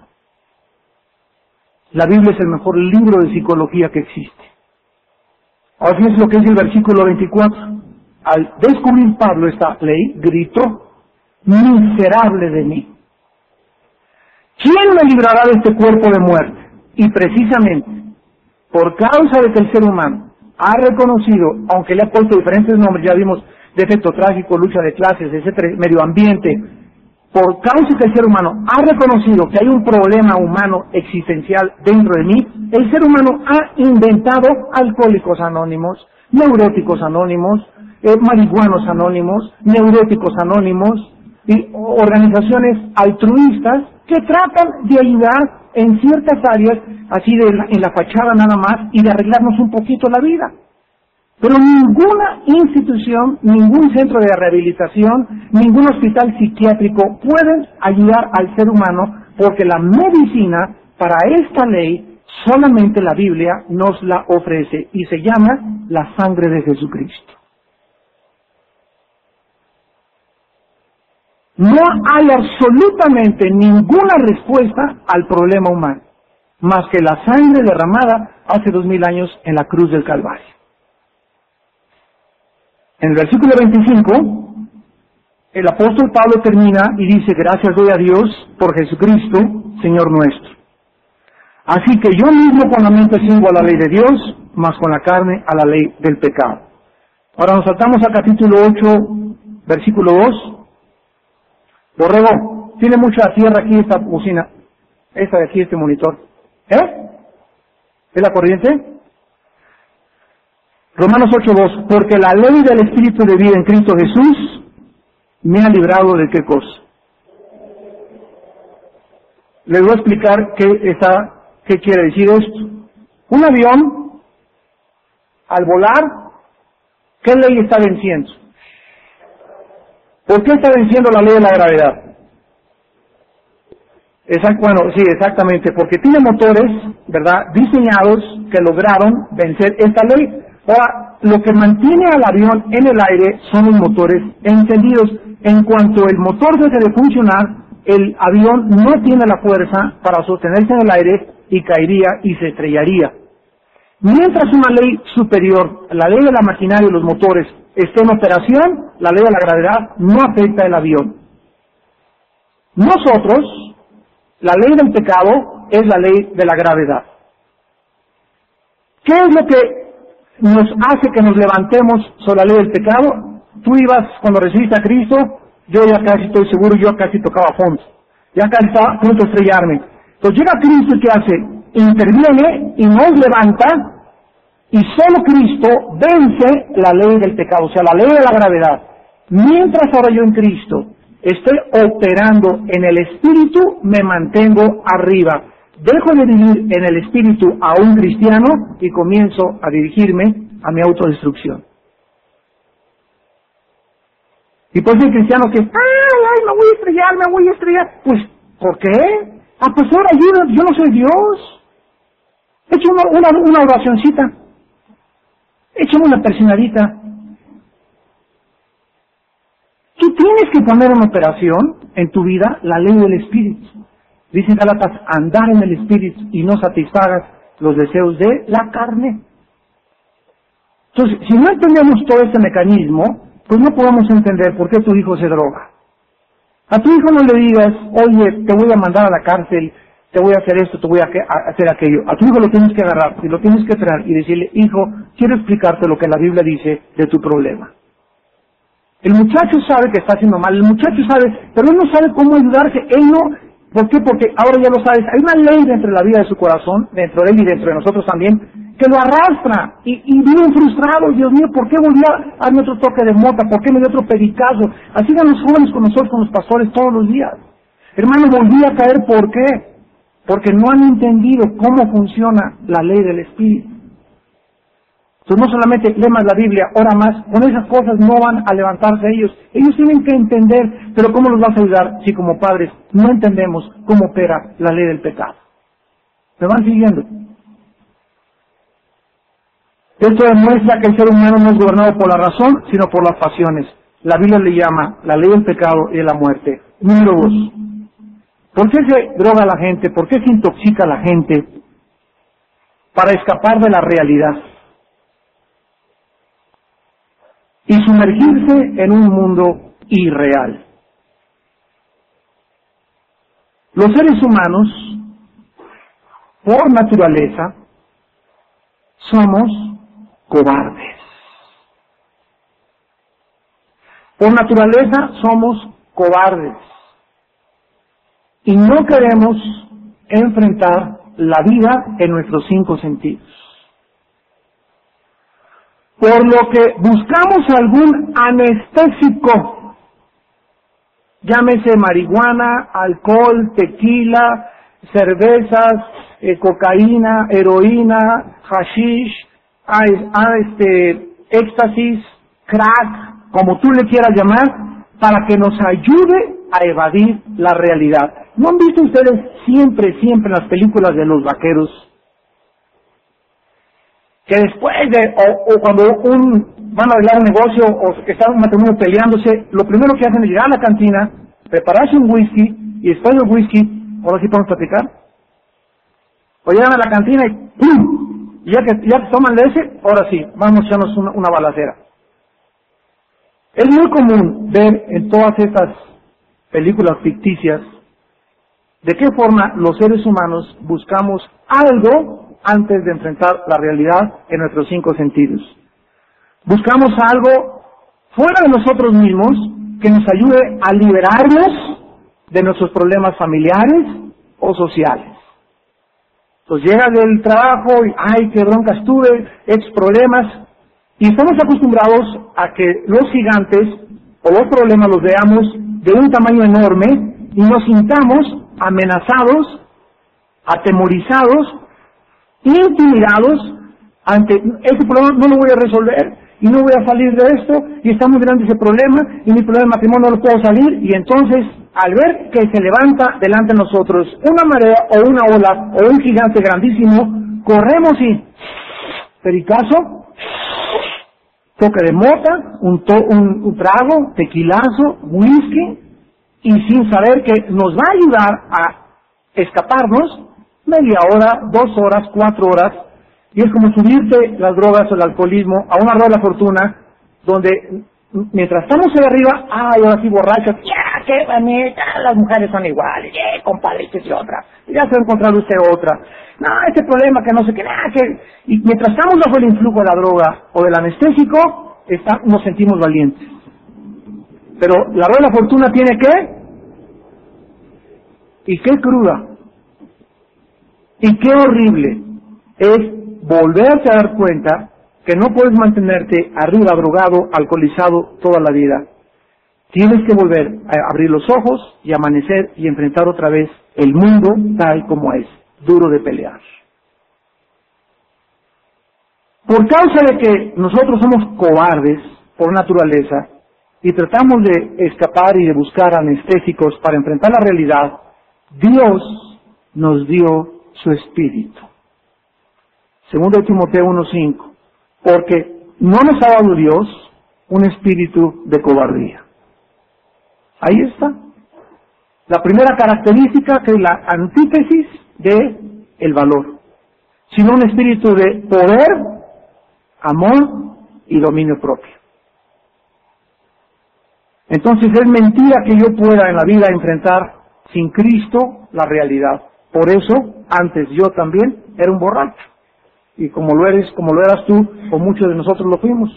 La Biblia es el mejor libro de psicología que existe. Ahora fíjense lo que dice el versículo veinticuatro. Al descubrir Pablo esta ley, gritó, miserable de mí. ¿Quién me librará de este cuerpo de muerte? Y precisamente, por causa de que el ser humano ha reconocido, aunque le ha puesto diferentes nombres, ya vimos defecto trágico, lucha de clases, etcétera, medio ambiente, por causa de que el ser humano ha reconocido que hay un problema humano existencial dentro de mí, el ser humano ha inventado alcohólicos anónimos, neuróticos anónimos, eh, marihuanos anónimos, neuróticos anónimos, y organizaciones altruistas que tratan de ayudar en ciertas áreas, así de la, en la fachada nada más, y de arreglarnos un poquito la vida. Pero ninguna institución, ningún centro de rehabilitación, ningún hospital psiquiátrico pueden ayudar al ser humano, porque la medicina para esta ley solamente la Biblia nos la ofrece y se llama la sangre de Jesucristo. No hay absolutamente ninguna respuesta al problema humano, más que la sangre derramada hace dos mil años en la cruz del Calvario. En el versículo veinticinco, el apóstol Pablo termina y dice: gracias doy a Dios por Jesucristo, Señor nuestro. Así que yo mismo con la mente sirvo a la ley de Dios, mas con la carne a la ley del pecado. Ahora nos saltamos al capítulo ocho, versículo dos. Borrego, tiene mucha tierra aquí esta bocina, esta de aquí, este monitor. ¿Eh? ¿Es la corriente? Romanos ocho dos, porque la ley del Espíritu de vida en Cristo Jesús me ha librado de qué cosa. Les voy a explicar qué, está, qué quiere decir esto. Un avión, al volar, ¿qué ley está venciendo? ¿Por qué está venciendo la ley de la gravedad? Exact, bueno, sí, exactamente, porque tiene motores, ¿verdad?, diseñados que lograron vencer esta ley. Ahora, lo que mantiene al avión en el aire son los motores encendidos. En cuanto el motor deje de funcionar, el avión no tiene la fuerza para sostenerse en el aire y caería y se estrellaría. Mientras una ley superior, la ley de la maquinaria y los motores, esté en operación, la ley de la gravedad no afecta el avión. Nosotros, la ley del pecado es la ley de la gravedad. ¿Qué es lo que nos hace que nos levantemos sobre la ley del pecado? Tú ibas, cuando recibiste a Cristo, yo ya casi estoy seguro, yo casi tocaba fondo, ya casi estaba a punto de estrellarme. Entonces llega Cristo y ¿qué hace? Interviene y nos levanta, y solo Cristo vence la ley del pecado, o sea, la ley de la gravedad. Mientras ahora yo en Cristo estoy operando en el Espíritu, me mantengo arriba. Dejo de vivir en el Espíritu a un cristiano y comienzo a dirigirme a mi autodestrucción. Y pues el cristiano que, ay, ay, me voy a estrellar, me voy a estrellar. Pues, ¿por qué? Ah, pues ahora ayuda, yo no soy Dios. Échame una, una, una oracioncita. Échame una persinadita. Tú tienes que poner en operación en tu vida la ley del Espíritu. Dice Gálatas, andar en el Espíritu y no satisfagas los deseos de la carne. Entonces, si no entendemos todo este mecanismo, pues no podemos entender por qué tu hijo se droga. A tu hijo no le digas, oye, te voy a mandar a la cárcel, te voy a hacer esto, te voy a, a hacer aquello. A tu hijo lo tienes que agarrar y lo tienes que traer y decirle, hijo, quiero explicarte lo que la Biblia dice de tu problema. El muchacho sabe que está haciendo mal, el muchacho sabe, pero él no sabe cómo ayudarse, él no... ¿Por qué? Porque ahora ya lo sabes, hay una ley dentro de la vida de su corazón, dentro de él y dentro de nosotros también, que lo arrastra y, y viven frustrados. Dios mío, ¿por qué volví a darme otro toque de mota? ¿Por qué me dio otro pericazo? Así van los jóvenes con nosotros, con los pastores todos los días. Hermano, volví a caer, ¿por qué? Porque no han entendido cómo funciona la ley del Espíritu. Entonces no solamente lee más la Biblia, ora más, con esas cosas no van a levantarse ellos. Ellos tienen que entender, pero ¿cómo los vas a ayudar si como padres no entendemos cómo opera la ley del pecado? ¿Me van siguiendo? Esto demuestra que el ser humano no es gobernado por la razón, sino por las pasiones. La Biblia le llama la ley del pecado y de la muerte. Número dos. ¿Por qué se droga la gente? ¿Por qué se intoxica la gente? Para escapar de la realidad y sumergirse en un mundo irreal. Los seres humanos, por naturaleza, somos cobardes. Por naturaleza somos cobardes. Y no queremos enfrentar la vida en nuestros cinco sentidos. Por lo que buscamos algún anestésico, llámese marihuana, alcohol, tequila, cervezas, eh, cocaína, heroína, hashish, a, a este, éxtasis, crack, como tú le quieras llamar, para que nos ayude a evadir la realidad. ¿No han visto ustedes siempre, siempre en las películas de los vaqueros que después de, o, o cuando un, van a arreglar un negocio o que están un matrimonio peleándose, lo primero que hacen es llegar a la cantina, prepararse un whisky y después del whisky, ahora sí podemos platicar? O llegan a la cantina y ¡pum! Y ya que ya que toman de ese, ahora sí, vamos a echarnos una, una balacera. Es muy común ver en todas estas películas ficticias de qué forma los seres humanos buscamos algo antes de enfrentar la realidad en nuestros cinco sentidos. Buscamos algo fuera de nosotros mismos que nos ayude a liberarnos de nuestros problemas familiares o sociales. Entonces llegas del trabajo y, ay, qué bronca estuve, ex problemas, y estamos acostumbrados a que los gigantes o los problemas los veamos de un tamaño enorme y nos sintamos amenazados, atemorizados, intimidados ante ese problema. No lo voy a resolver y no voy a salir de esto y está muy grande ese problema y mi problema de matrimonio no lo puedo salir, y entonces al ver que se levanta delante de nosotros una marea o una ola o un gigante grandísimo, corremos y pericazo, toque de mota, un, to, un, un trago, tequilazo, whisky, y sin saber que nos va a ayudar a escaparnos media hora, dos horas, cuatro horas, y es como subirte las drogas o el alcoholismo a una rueda de la fortuna, donde mientras estamos ahí arriba, ay, ahora sí borrachos, ya, qué bonita, las mujeres son iguales, ya, compadre, que es otra, ya se va a encontrar usted otra, no, este problema que no sé qué, nada, que, y mientras estamos bajo el influjo de la droga o del anestésico, está, nos sentimos valientes. Pero la rueda de la fortuna tiene que, y qué cruda, y qué horrible es volverse a dar cuenta que no puedes mantenerte arriba drogado, alcoholizado toda la vida. Tienes que volver a abrir los ojos y amanecer y enfrentar otra vez el mundo tal como es, duro de pelear. Por causa de que nosotros somos cobardes por naturaleza y tratamos de escapar y de buscar anestésicos para enfrentar la realidad, Dios nos dio su espíritu. Segundo de Timoteo uno cinco. Porque no nos ha dado Dios un espíritu de cobardía. Ahí está. La primera característica, que es la antítesis de el valor, sino un espíritu de poder, amor y dominio propio. Entonces es mentira que yo pueda en la vida enfrentar sin Cristo la realidad. Por eso, antes yo también era un borracho. Y como lo eres, como lo eras tú, o muchos de nosotros lo fuimos.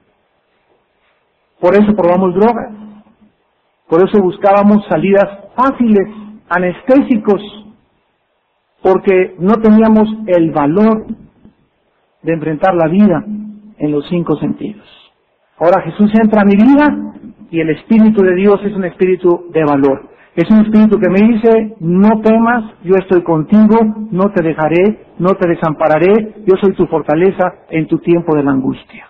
Por eso probamos drogas. Por eso buscábamos salidas fáciles, anestésicos, porque no teníamos el valor de enfrentar la vida en los cinco sentidos. Ahora Jesús entra a mi vida y el Espíritu de Dios es un espíritu de valor. Es un espíritu que me dice, no temas, yo estoy contigo, no te dejaré, no te desampararé, yo soy tu fortaleza en tu tiempo de la angustia.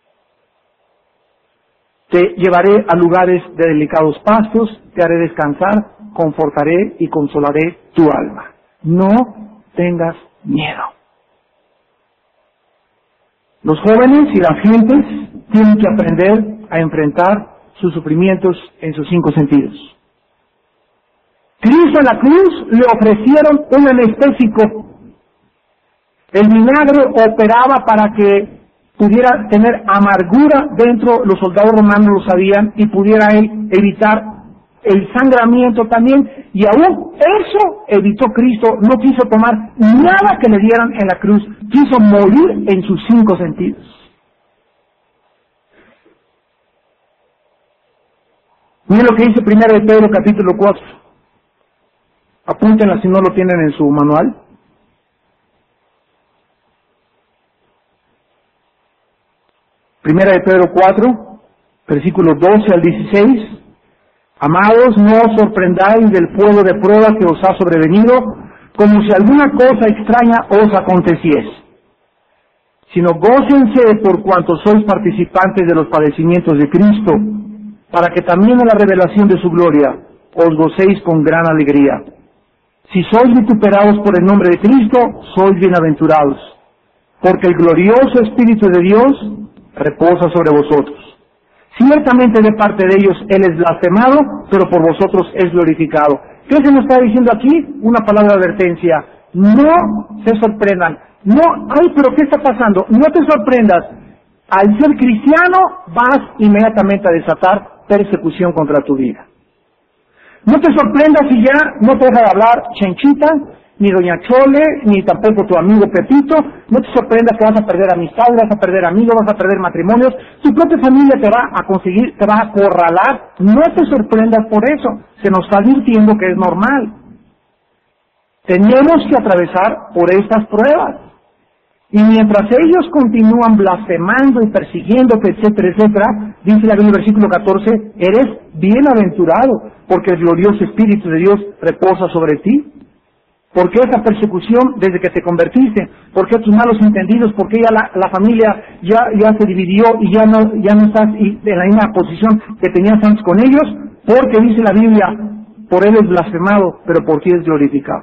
Te llevaré a lugares de delicados pastos, te haré descansar, confortaré y consolaré tu alma. No tengas miedo. Los jóvenes y las gentes tienen que aprender a enfrentar sus sufrimientos en sus cinco sentidos. Cristo en la cruz le ofrecieron un anestésico. El milagro operaba para que pudiera tener amargura dentro, los soldados romanos lo sabían, y pudiera él evitar el sangramiento también, y aún eso evitó Cristo. No quiso tomar nada que le dieran en la cruz, quiso morir en sus cinco sentidos. Miren lo que dice primero de Pedro capítulo cuatro. Apúntenla si no lo tienen en su manual. Primera de Pedro cuatro, versículos doce al dieciséis. Amados, no os sorprendáis del fuego de prueba que os ha sobrevenido, como si alguna cosa extraña os aconteciese, sino gócense por cuanto sois participantes de los padecimientos de Cristo, para que también en la revelación de su gloria os gocéis con gran alegría. Si sois vituperados por el nombre de Cristo, sois bienaventurados, porque el glorioso Espíritu de Dios reposa sobre vosotros. Ciertamente de parte de ellos Él es blasfemado, pero por vosotros es glorificado. ¿Qué se nos está diciendo aquí? Una palabra de advertencia. No se sorprendan. No, ay, pero ¿qué está pasando? No te sorprendas. Al ser cristiano vas inmediatamente a desatar persecución contra tu vida. No te sorprendas si ya no te deja de hablar Chenchita, ni Doña Chole, ni tampoco tu amigo Pepito. No te sorprendas que vas a perder amistad, vas a perder amigos, vas a perder matrimonios. Tu propia familia te va a conseguir, te va a acorralar. No te sorprendas por eso. Se nos está advirtiendo que es normal. Tenemos que atravesar por estas pruebas. Y mientras ellos continúan blasfemando y persiguiéndote, etcétera, etcétera, dice la Biblia en el versículo catorce, eres bienaventurado, porque el glorioso Espíritu de Dios reposa sobre ti. ¿Por qué esa persecución desde que te convertiste? ¿Por qué tus malos entendidos? ¿Por qué ya la, la familia ya, ya se dividió y ya no, ya no estás en la misma posición que tenías antes con ellos? Porque dice la Biblia, por él es blasfemado, pero por ti es glorificado.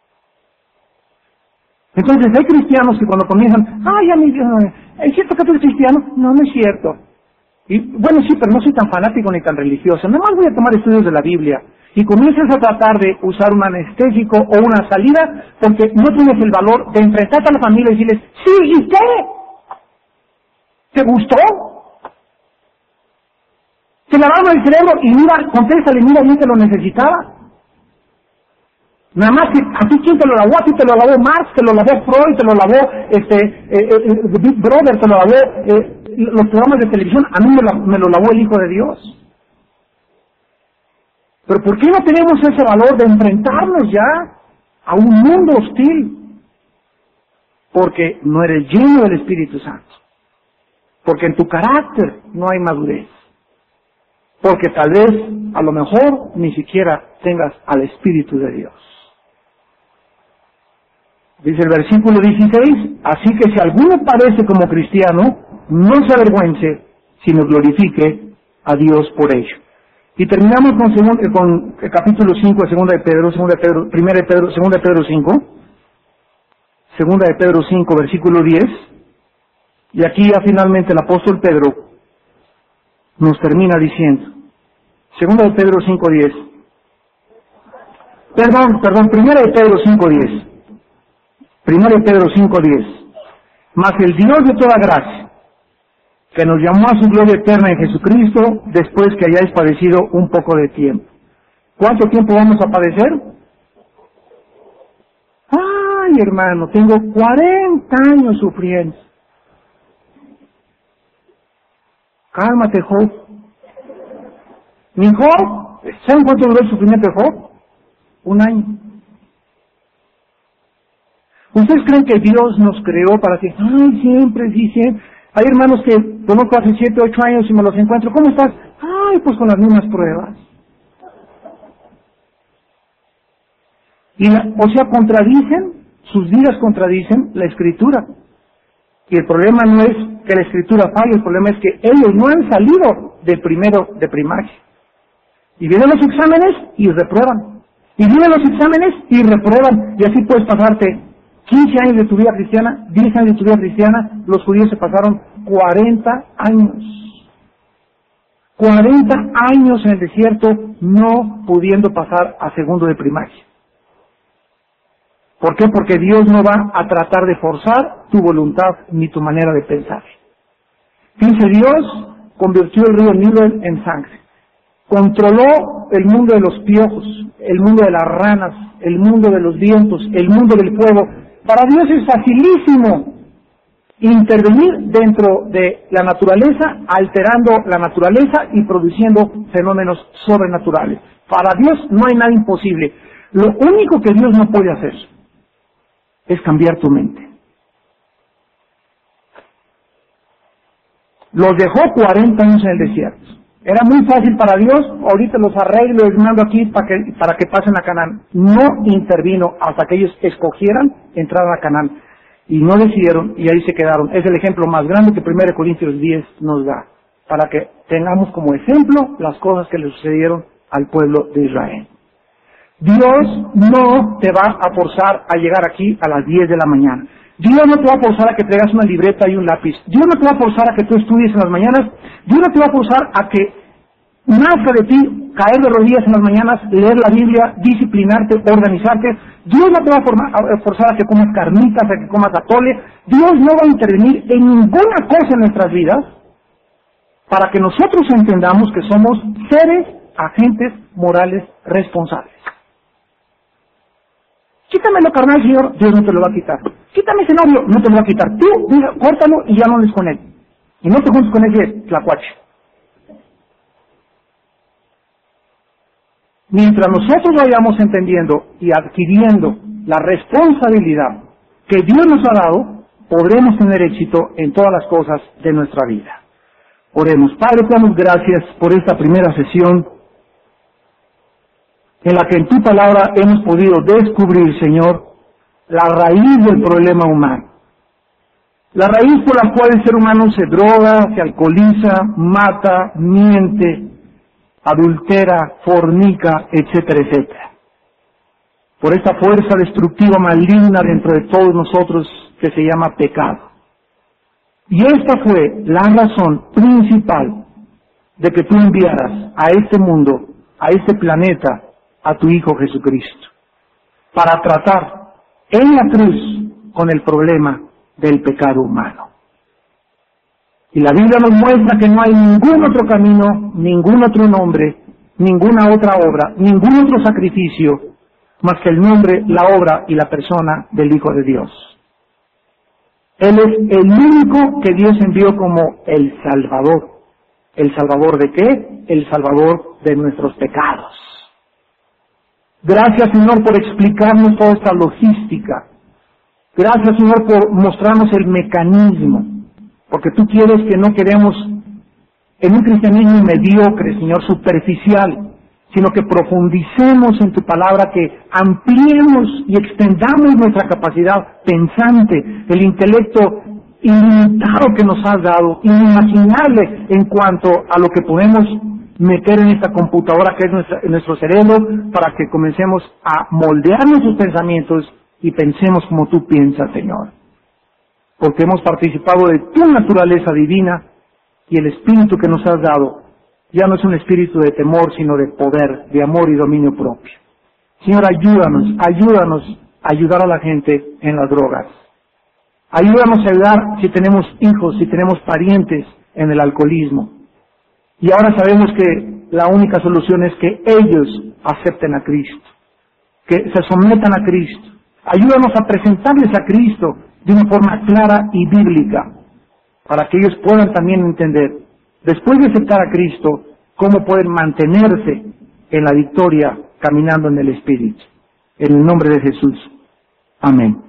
Entonces hay cristianos que cuando comienzan, ay, amigo, ¿es cierto que tú eres cristiano? No, no es cierto. Y bueno, sí, pero no soy tan fanático ni tan religioso. Nada más voy a tomar estudios de la Biblia. Y comienzas a tratar de usar un anestésico o una salida porque no tienes el valor de enfrentarte a la familia y decirles, sí, ¿y qué? ¿Te gustó? Te lavaron el cerebro y mira, contéstale, mira, yo te lo necesitaba. Nada más que a ti quién te lo lavó, a ti te lo lavó Marx, te lo lavó Freud, te lo lavó este eh, eh, The Big Brother, te lo lavó eh, los programas de televisión, a mí me lo, me lo lavó el Hijo de Dios. Pero ¿por qué no tenemos ese valor de enfrentarnos ya a un mundo hostil? Porque no eres lleno del Espíritu Santo. Porque en tu carácter no hay madurez. Porque tal vez, a lo mejor, ni siquiera tengas al Espíritu de Dios. Dice el versículo dieciséis, así que si alguno parece como cristiano, no se avergüence, sino glorifique a Dios por ello. Y terminamos con, segun, con el capítulo cinco de segunda de Pedro, segunda de Pedro, primera de Pedro, segunda de Pedro cinco, segunda de Pedro cinco, versículo diez, y aquí ya finalmente el apóstol Pedro nos termina diciendo, segunda de Pedro cinco diez, perdón, perdón, primera de Pedro cinco diez, primera de Pedro cinco diez, mas el Dios de toda gracia, que nos llamó a su gloria eterna en Jesucristo, después que hayáis padecido un poco de tiempo. ¿Cuánto tiempo vamos a padecer? Ay, hermano, tengo cuarenta años sufriendo. Cálmate, Job. Mi Job, ¿saben cuánto duró el sufrimiento de Job? Un año. ¿Ustedes creen que Dios nos creó para que, ay, siempre, sí, siempre? Hay hermanos que conozco hace siete, ocho años y me los encuentro. ¿Cómo estás? Ay, pues con las mismas pruebas. Y la, o sea, contradicen, sus vidas contradicen la Escritura. Y el problema no es que la Escritura falle, el problema es que ellos no han salido de primero de primaria. Y vienen los exámenes y reprueban. Y vienen los exámenes y reprueban. Y así puedes pasarte quince años de tu vida cristiana, diez años de tu vida cristiana. Los judíos se pasaron cuarenta años. cuarenta años en el desierto no pudiendo pasar a segundo de primaria. ¿Por qué? Porque Dios no va a tratar de forzar tu voluntad ni tu manera de pensar. Fíjense, Dios convirtió el río Nilo en, en sangre. Controló el mundo de los piojos, el mundo de las ranas, el mundo de los vientos, el mundo del fuego. Para Dios es facilísimo intervenir dentro de la naturaleza, alterando la naturaleza y produciendo fenómenos sobrenaturales. Para Dios no hay nada imposible. Lo único que Dios no puede hacer es cambiar tu mente. Los dejó cuarenta años en el desierto. Era muy fácil para Dios, ahorita los arreglo y los mando aquí para que, para que pasen a Canaán. No intervino hasta que ellos escogieran entrar a Canaán. y no decidieron y ahí se quedaron. Es el ejemplo más grande que primera Corintios diez nos da, para que tengamos como ejemplo las cosas que le sucedieron al pueblo de Israel. Dios no te va a forzar a llegar aquí a las diez de la mañana. Dios no te va a forzar a que traigas una libreta y un lápiz. Dios no te va a forzar a que tú estudies en las mañanas. Dios no te va a forzar a que nazca de ti caer de rodillas en las mañanas, leer la Biblia, disciplinarte, organizarte. Dios no te va a, formar, a forzar a que comas carnitas, a que comas atole. Dios no va a intervenir en ninguna cosa en nuestras vidas para que nosotros entendamos que somos seres, agentes morales responsables. Quítame lo carnal, Señor, Dios no te lo va a quitar. Quítame ese novio, no te lo va a quitar. Tú, mira, córtalo y ya no andes con él. Y no te juntes con ese tlacuache. Mientras nosotros vayamos entendiendo y adquiriendo la responsabilidad que Dios nos ha dado, podremos tener éxito en todas las cosas de nuestra vida. Oremos. Padre, te damos gracias por esta primera sesión en la que en tu palabra hemos podido descubrir, Señor, la raíz del problema humano. La raíz por la cual el ser humano se droga, se alcoholiza, mata, miente, adultera, fornica, etcétera, etcétera. Por esta fuerza destructiva maligna dentro de todos nosotros que se llama pecado. Y esta fue la razón principal de que tú enviaras a este mundo, a este planeta, a tu Hijo Jesucristo, para tratar en la cruz con el problema del pecado humano. Y la Biblia nos muestra que no hay ningún otro camino, ningún otro nombre, ninguna otra obra, ningún otro sacrificio, más que el nombre, la obra y la persona del Hijo de Dios. Él es el único que Dios envió como el Salvador. ¿El Salvador de qué? El Salvador de nuestros pecados. Gracias, Señor, por explicarnos toda esta logística. Gracias, Señor, por mostrarnos el mecanismo. Porque tú quieres que no quedemos en un cristianismo mediocre, Señor, superficial, sino que profundicemos en tu palabra, que ampliemos y extendamos nuestra capacidad pensante, el intelecto ilimitado que nos has dado, inimaginable en cuanto a lo que podemos meter en esta computadora que es nuestra, en nuestro cerebro, para que comencemos a moldear nuestros pensamientos y pensemos como tú piensas, Señor. Porque hemos participado de tu naturaleza divina y el espíritu que nos has dado ya no es un espíritu de temor, sino de poder, de amor y dominio propio. Señor, ayúdanos, ayúdanos a ayudar a la gente en las drogas. Ayúdanos a ayudar si tenemos hijos, si tenemos parientes en el alcoholismo. Y ahora sabemos que la única solución es que ellos acepten a Cristo, que se sometan a Cristo. Ayúdanos a presentarles a Cristo de una forma clara y bíblica, para que ellos puedan también entender, después de aceptar a Cristo, cómo pueden mantenerse en la victoria caminando en el Espíritu. En el nombre de Jesús. Amén.